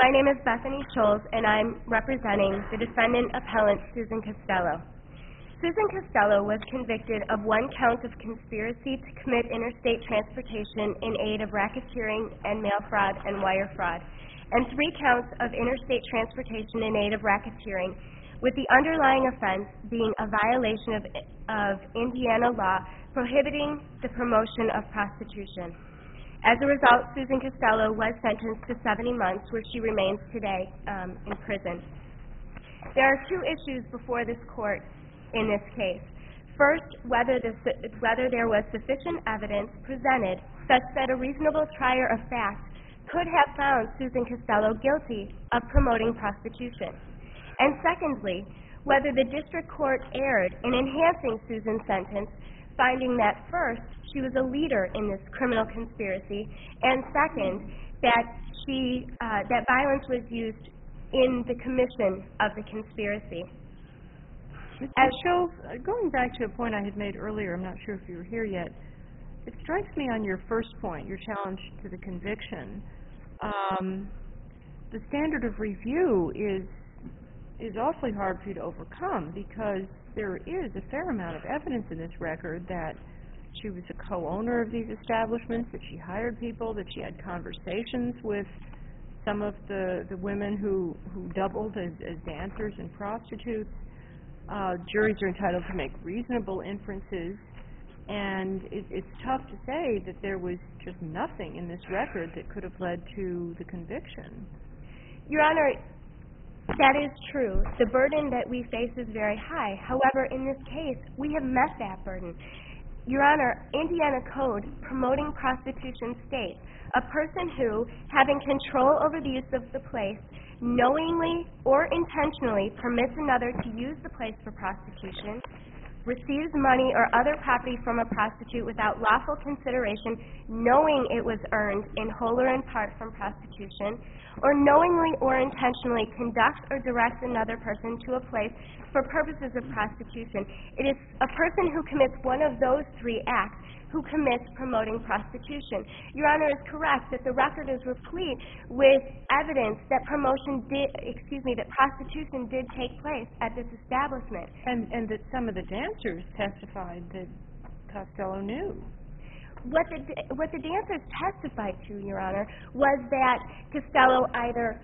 My name is Bethany Scholes, and I'm representing the defendant appellant Susan Costello. Susan Costello was convicted of 1 count of conspiracy to commit interstate transportation in aid of racketeering and mail fraud and wire fraud, and 3 counts of interstate transportation in aid of racketeering, with the underlying offense being a violation of Indiana law prohibiting the promotion of prostitution. As a result, Susan Costello was sentenced to 70 months, where she remains today in prison. There are 2 issues before this court in this case. First, whether there was sufficient evidence presented such that a reasonable trier of fact could have found Susan Costello guilty of promoting prostitution. And secondly, whether the district court erred in enhancing Susan's sentence, finding that first, she was a leader in this criminal conspiracy, and second, that violence was used in the commission of the conspiracy. Ms. Scholes, going back to a point I had made earlier, I'm not sure if you were here yet, it strikes me on your first point, your challenge to the conviction, the standard of review is awfully hard for you to overcome, because there is a fair amount of evidence in this record that she was a co-owner of these establishments, that she hired people, that she had conversations with some of the women who doubled as dancers and prostitutes. Juries are entitled to make reasonable inferences, and it's tough to say that there was just nothing in this record that could have led to the conviction. Your Honor, that is true. The burden that we face is very high. However, in this case, we have met that burden. Your Honor, Indiana Code promoting prostitution states, a person who, having control over the use of the place, knowingly or intentionally permits another to use the place for prostitution, receives money or other property from a prostitute without lawful consideration, knowing it was earned in whole or in part from prostitution, or knowingly or intentionally conducts or directs another person to a place for purposes of prostitution. It is a person who commits one of those 3 acts who commits promoting prostitution. Your Honor is correct that the record is replete with evidence that that prostitution did take place at this establishment. And that some of the dancers testified that Costello knew. What the dancers testified to, Your Honor, was that Costello either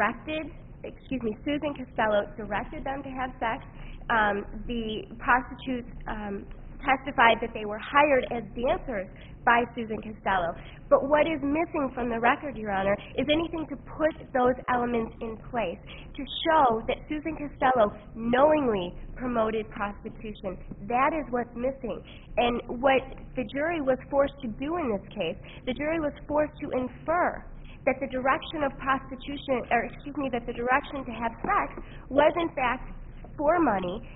Susan Costello directed them to have sex. The prostitutes testified that they were hired as dancers by Susan Costello. But what is missing from the record, Your Honor, is anything to put those elements in place to show that Susan Costello knowingly promoted prostitution. That is what's missing. And what the jury was forced to do in this case, the jury was forced to infer that the direction of prostitution, that the direction to have sex was in fact for money,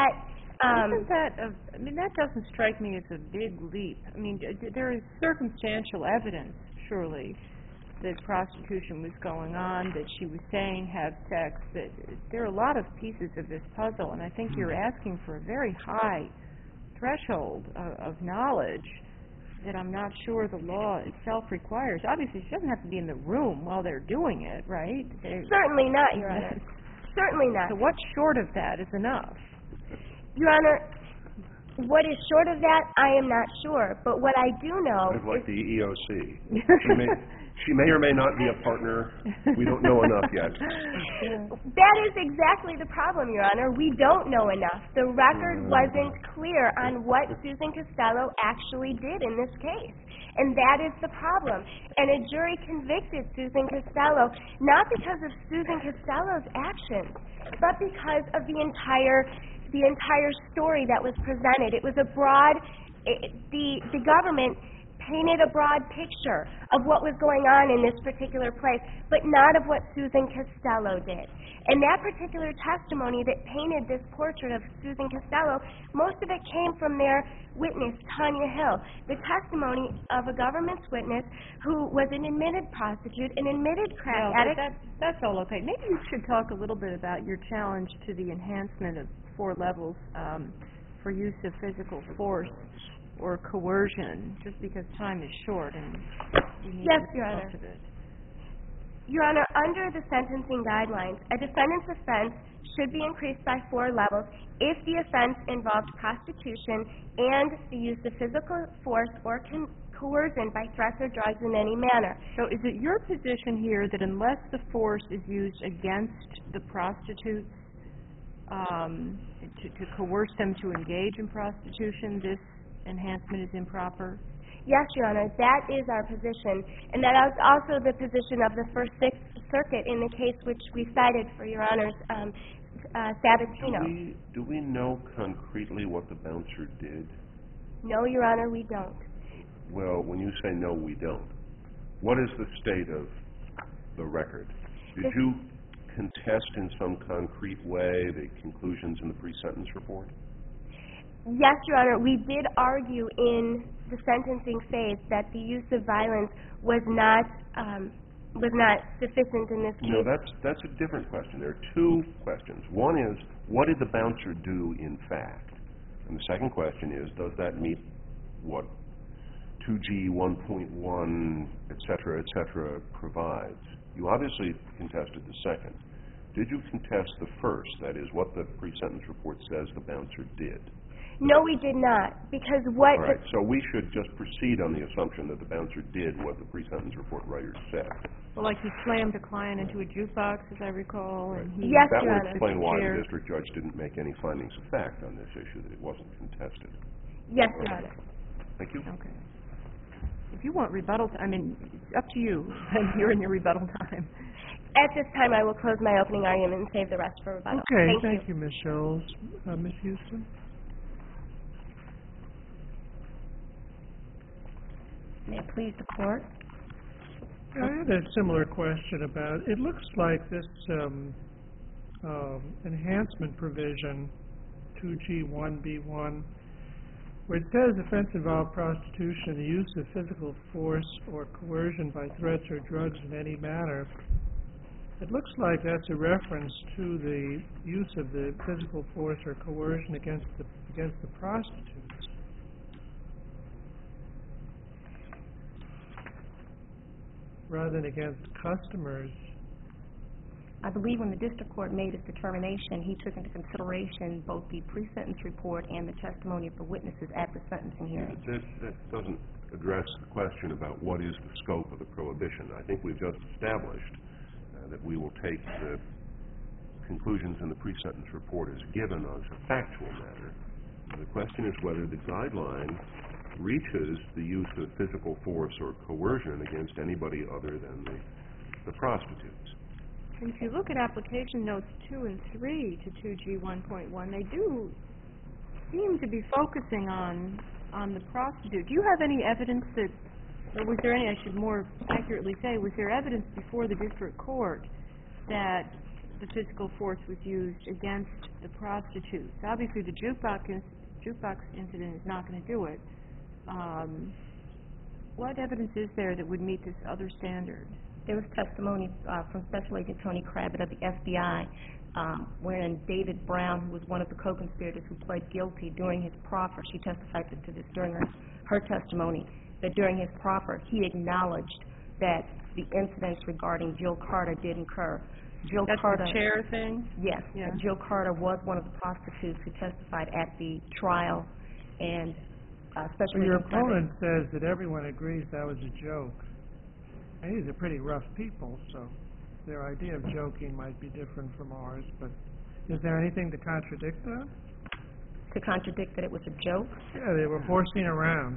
that doesn't strike me as a big leap. I mean, there is circumstantial evidence, surely, that prostitution was going on, that she was saying have sex, that there are a lot of pieces of this puzzle, and I think you're asking for a very high threshold of knowledge that I'm not sure the law itself requires. Obviously, she doesn't have to be in the room while they're doing it, right? Certainly not, Your Honor. Certainly not. So what's short of that is enough? Your Honor, what is short of that, I am not sure. But what I do know is like the EOC. She may or may not be a partner. We don't know enough yet. That is exactly the problem, Your Honor. We don't know enough. The record wasn't clear on what Susan Costello actually did in this case. And that is the problem. And a jury convicted Susan Costello not because of Susan Costello's actions, but because of the entire story that was presented. It was the government painted a broad picture of what was going on in this particular place, but not of what Susan Costello did. And that particular testimony that painted this portrait of Susan Costello, most of it came from their witness, Tanya Hill, the testimony of a government's witness who was an admitted prostitute, an admitted crack addict. That's all okay. Maybe you should talk a little bit about your challenge to the enhancement of 4 levels for use of physical force or coercion, just because time is short and you need Yes, to Your Honor. of it. Your Honor, under the sentencing guidelines, a defendant's offense should be increased by 4 levels if the offense involves prostitution and the use of physical force or coercion by threats or drugs in any manner. So is it your position here that unless the force is used against the prostitutes to coerce them to engage in prostitution, this enhancement is improper? Yes, Your Honor, that is our position, and that is also the position of the First Circuit in the case which we cited for Your Honor's Sabatino. Do we know concretely what the bouncer did? No, Your Honor, we don't. Well, when you say no, we don't, what is the state of the record? Did you contest in some concrete way the conclusions in the pre-sentence report? Yes, Your Honor, we did argue in the sentencing phase that the use of violence was not sufficient in this case. No, that's a different question. There are 2 questions. One is, what did the bouncer do in fact? And the second question is, does that meet what 2G 1.1, et cetera, provides? You obviously contested the second. Did you contest the first, that is, what the pre-sentence report says the bouncer did? No, we did not, because what... All right, so we should just proceed on the assumption that the bouncer did what the pre-sentence report writer said. Well, like he slammed a client into a jukebox, as I recall, and he... Yes, that Your would Honor. explain why the district judge didn't make any findings of fact on this issue, that it wasn't contested. Yes, Your Honor. Thank you. Okay. If you want rebuttal, I mean, it's up to you. You're in your rebuttal time. At this time, I will close my opening argument and save the rest for rebuttal. Okay, Thank you. Ms. Scholes. Ms. Houston? May it please the Court? I had a similar question about, it looks like this enhancement provision, 2G1B1, where it says offense involved prostitution, the use of physical force or coercion by threats or drugs in any manner. It looks like that's a reference to the use of the physical force or coercion against the prostitutes. Rather than against customers. I believe when the district court made its determination, he took into consideration both the pre-sentence report and the testimony of the witnesses at the sentencing hearing. That doesn't address the question about what is the scope of the prohibition. I think we've just established that we will take the conclusions in the pre-sentence report as given as a factual matter. The question is whether the guideline reaches the use of physical force or coercion against anybody other than the prostitutes. And if you look at application notes 2 and 3 to 2G 1.1, they do seem to be focusing on the prostitute. Do you have any evidence that, or was there any, I should more accurately say, was there evidence before the district court that the physical force was used against the prostitutes? Obviously the jukebox incident is not going to do it. What evidence is there that would meet this other standard? There was testimony from Special Agent Tony Kravitz of the FBI, wherein David Brown, who was one of the co-conspirators who pled guilty during his proffer, she testified to this during her testimony, that during his proffer he acknowledged that the incidents regarding Jill Carter did occur. Jill That's Carter, the chair thing? Yes. Yeah. Jill Carter was one of the prostitutes who testified at the trial, and Special Well, your Agent Kravitz... opponent says that everyone agrees that was a joke. And these are pretty rough people, so their idea of joking might be different from ours, but is there anything to contradict that? To contradict that it was a joke? Yeah, they were horsing around.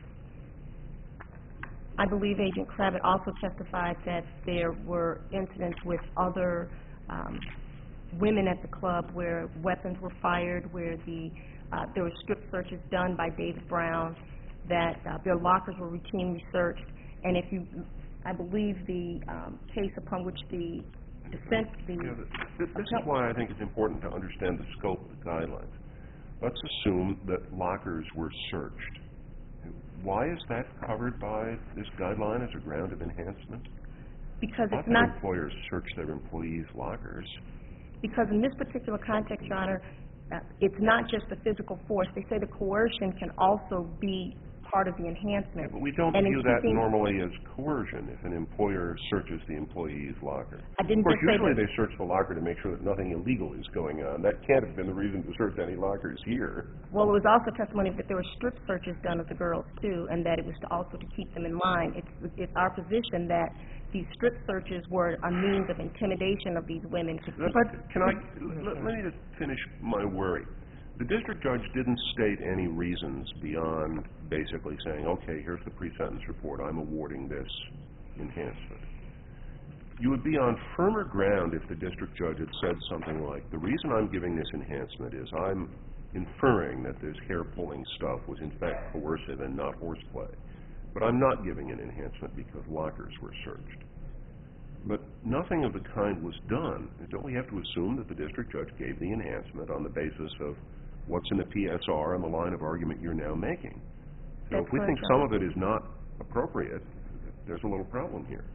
I believe Agent Kravitz also testified that there were incidents with other women at the club where weapons were fired, where there were strip searches done by David Brown, that their lockers were routinely searched, and I believe the case upon which the defense... This is why I think it's important to understand the scope of the guidelines. Let's assume that lockers were searched. Why is that covered by this guideline as a ground of enhancement? Because it's Lots not... of employers search their employees' lockers. Because in this particular context, Your Honor, it's not just the physical force. They say the coercion can also be part of the enhancement. But we don't And in view that keeping- normally as coercion if an employer searches the employee's locker. I didn't Of course, just say usually that. they search the locker to make sure that nothing illegal is going on. That can't have been the reason to search any lockers here. Well, it was also testimony that there were strip searches done of the girls too, and that it was also to keep them in line. It's our position that these strip searches were a means of intimidation of these women to keep. But let me just finish my worry. The district judge didn't state any reasons beyond basically saying, okay, here's the pre-sentence report, I'm awarding this enhancement. You would be on firmer ground if the district judge had said something like, the reason I'm giving this enhancement is I'm inferring that this hair-pulling stuff was in fact coercive and not horseplay. But I'm not giving an enhancement because lockers were searched. But nothing of the kind was done. Don't we have to assume that the district judge gave the enhancement on the basis of what's in the PSR and the line of argument you're now making? So That's if we think correct, some of it is not appropriate, there's a little problem here.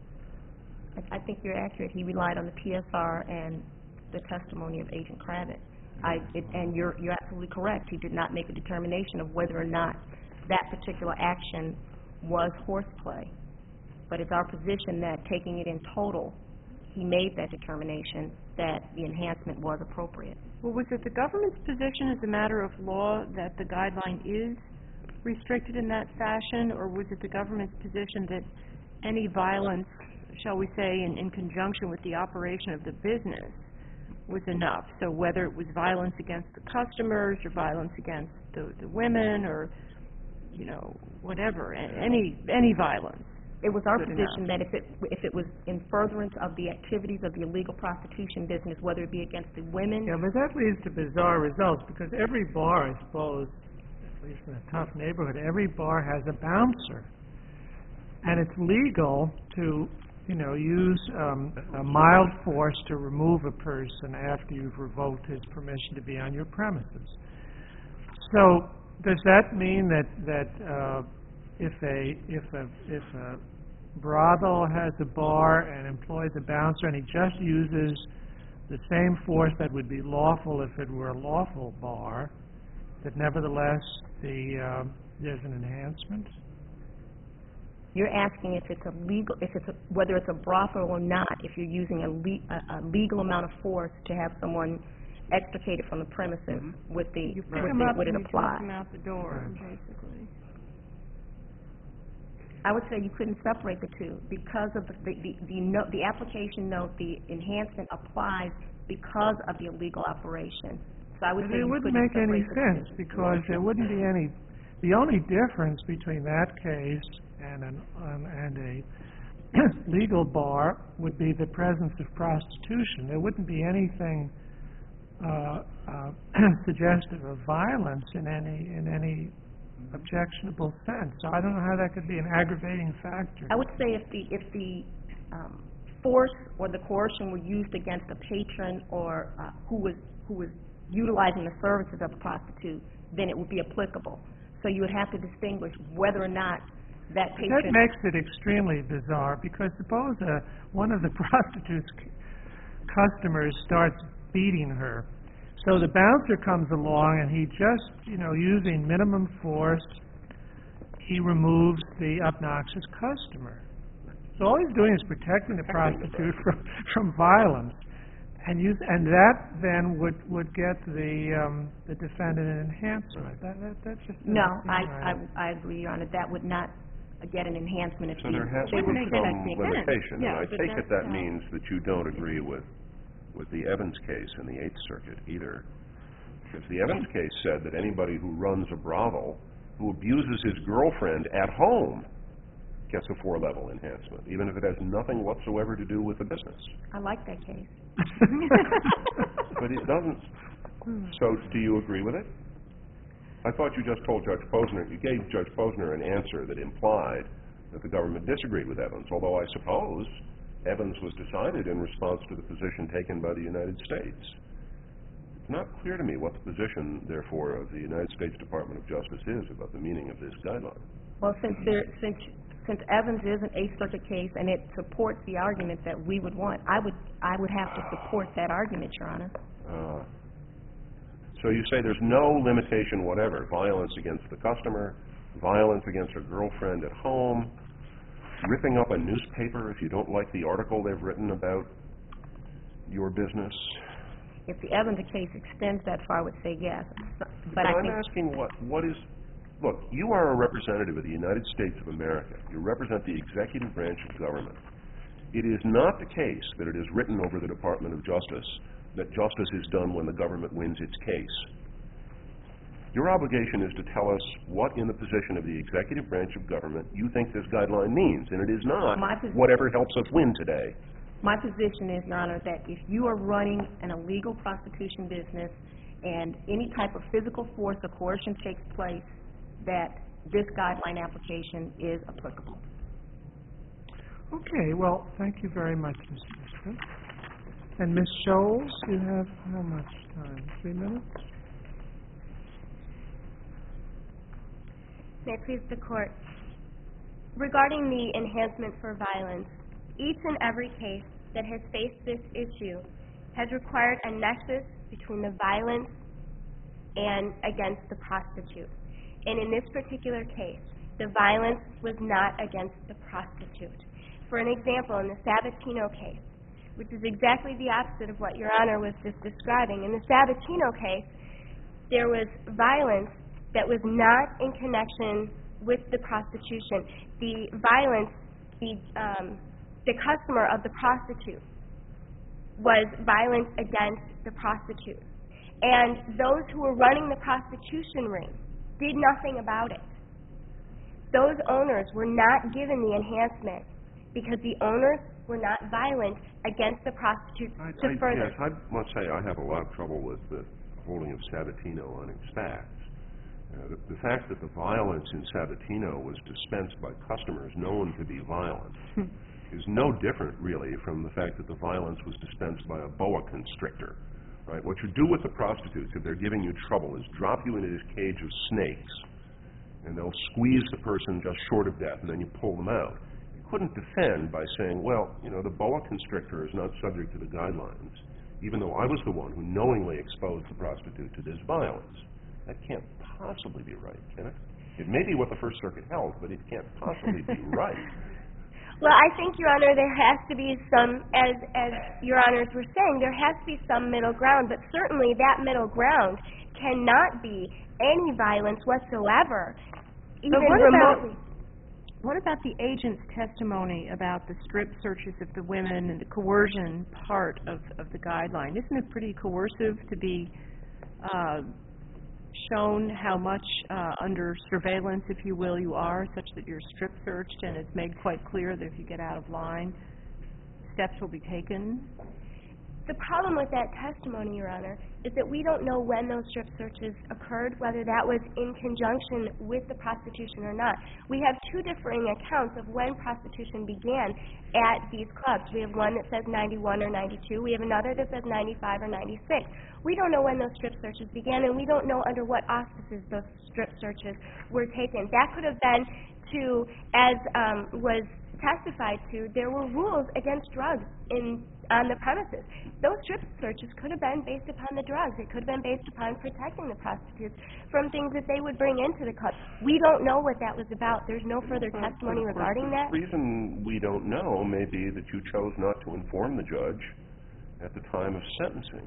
I think you're accurate. He relied on the PSR and the testimony of Agent Kravitz. And you're absolutely correct. He did not make a determination of whether or not that particular action was horseplay. But it's our position that taking it in total, he made that determination that the enhancement was appropriate. Well, was it the government's position as a matter of law that the guideline is restricted in that fashion, or was it the government's position that any violence, shall we say, in conjunction with the operation of the business was enough? So whether it was violence against the customers or violence against the women or, you know, whatever, any violence. It was our Good position enough. that if it was in furtherance of the activities of the illegal prostitution business, whether it be against the women. Yeah, but that leads to bizarre results, because every bar, I suppose, at least in a tough neighborhood, every bar has a bouncer. And it's legal to, you know, use a mild force to remove a person after you've revoked his permission to be on your premises. So does that mean that if a brothel has a bar and employs a bouncer and he just uses the same force that would be lawful if it were a lawful bar, that nevertheless there's an enhancement? You're asking if it's whether it's a brothel or not, if you're using a legal amount of force to have someone extricated from the premises, would it apply? Take them out the door, basically. I would say you couldn't separate the two because of the application note. The enhancement applies because of the illegal operation. So I would say it you wouldn't couldn't make any separate the two. sense, because there wouldn't be any. The only difference between that case and a legal bar would be the presence of prostitution. There wouldn't be anything suggestive of violence in any objectionable sense. So I don't know how that could be an aggravating factor. I would say if the force or the coercion were used against a patron or who was utilizing the services of a prostitute, then it would be applicable. So you would have to distinguish whether or not that patron... That makes it extremely bizarre, because suppose one of the prostitute's customers starts beating her. So the bouncer comes along and he just, using minimum force, he removes the obnoxious customer. So all he's doing is protecting the prostitute from violence. And that then would get the defendant an enhancement. That just No, doesn't seem right. I agree, Your Honor. That would not get an enhancement if So there has to be some limitation, and I take it that means that you don't agree with the Evans case in the Eighth Circuit either. Because the Evans case said that anybody who runs a brothel, who abuses his girlfriend at home, gets a 4-level enhancement, even if it has nothing whatsoever to do with the business. I like that case. But it doesn't. So do you agree with it? I thought you just told Judge Posner, you gave Judge Posner an answer that implied that the government disagreed with Evans, although I suppose Evans was decided in response to the position taken by the United States. It's not clear to me what the position, therefore, of the United States Department of Justice is about the meaning of this guideline. Well, since Evans is an Eighth Circuit case and it supports the argument that we would want, I would have to support that argument, Your Honor. So you say there's no limitation whatever, violence against the customer violence against a girlfriend at home, ripping up a newspaper if you don't like the article they've written about your business? If the evidence of the case extends that far, I would say yes. But I'm asking what is... Look, you are a representative of the United States of America. You represent the executive branch of government. It is not the case that it is written over the Department of Justice that justice is done when the government wins its case. Your obligation is to tell us what, in the position of the executive branch of government, you think this guideline means, and it is not whatever helps us win today. my position is, Your Honor, that if you are running an illegal prostitution business and any type of physical force or coercion takes place, that this guideline application is applicable. Okay, well, thank you very much, Ms. Smith. And Ms. Scholes, you have how much time? 3 minutes? May it please the Court. Regarding the enhancement for violence, each and every case that has faced this issue has required a nexus between the violence and against the prostitute. And in this particular case, the violence was not against the prostitute. For an example, in the Sabatino case, which is exactly the opposite of what Your Honor was just describing, in the Sabatino case, there was violence that was not in connection with the prostitution. The violence, the customer of the prostitute was violence against the prostitute. And those who were running the prostitution ring did nothing about it. Those owners were not given the enhancement because the owners were not violent against the prostitutes further. Yes, I must say I have a lot of trouble with the holding of Sabatino on its facts. The fact that the violence in Sabatino was dispensed by customers known to be violent is no different, really, from the fact that the violence was dispensed by a boa constrictor. Right? What you do with the prostitutes, if they're giving you trouble, is drop you into this cage of snakes, and they'll squeeze the person just short of death, and then you pull them out. You couldn't defend by saying, well, you know, the boa constrictor is not subject to the guidelines, even though I was the one who knowingly exposed the prostitute to this violence. That can't possibly be right, can it? It may be what the First Circuit held, but it can't possibly be right. Well, I think, Your Honor, there has to be some, as Your Honors were saying, there has to be some middle ground, but certainly that middle ground cannot be any violence whatsoever, even remotely. What about the agent's testimony about the strip searches of the women and the coercion part of the guideline? Isn't it pretty coercive to be shown how much under surveillance, if you will, you are, such that you're strip searched, and it's made quite clear that if you get out of line, steps will be taken? The problem with that testimony, Your Honor, is that we don't know when those strip searches occurred, whether that was in conjunction with the prostitution or not. We have two differing accounts of when prostitution began at these clubs. We have one that says 91 or 92. We have another that says 95 or 96. We don't know when those strip searches began, and we don't know under what auspices those strip searches were taken. That could have been to, as was testified to, there were rules against drugs on the premises. Those strip searches could have been based upon the drugs. It could have been based upon protecting the prostitutes from things that they would bring into the club. We don't know what that was about. There's no further testimony regarding that. The reason we don't know may be that you chose not to inform the judge at the time of sentencing.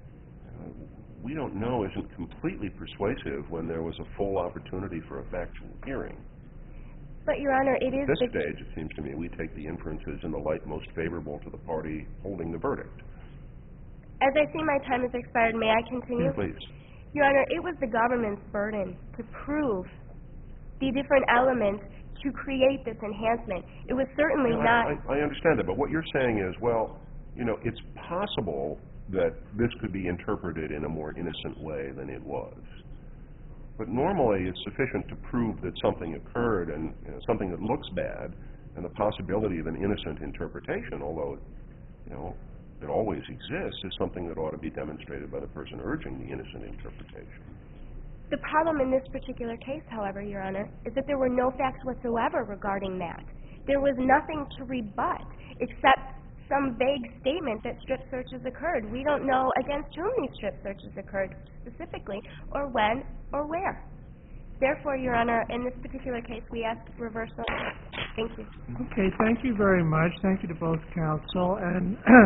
We don't know isn't completely persuasive when there was a full opportunity for a factual hearing. But, Your Honor, it is... At this stage, it seems to me, we take the inferences in the light most favorable to the party holding the verdict. As I see my time has expired, may I continue? Please. Your Honor, it was the government's burden to prove the different elements to create this enhancement. It was certainly not... I understand that, but what you're saying is, well, you know, it's possible that this could be interpreted in a more innocent way than it was. But normally it's sufficient to prove that something occurred and something that looks bad, and the possibility of an innocent interpretation, although it always exists, is something that ought to be demonstrated by the person urging the innocent interpretation. The problem in this particular case, however, Your Honor, is that there were no facts whatsoever regarding that. There was nothing to rebut except some vague statement that strip searches occurred. We don't know against whom these strip searches occurred specifically, or when, or where. Therefore, Your Honor, in this particular case, we ask reversal. Thank you. Okay, thank you very much. Thank you to both counsel. And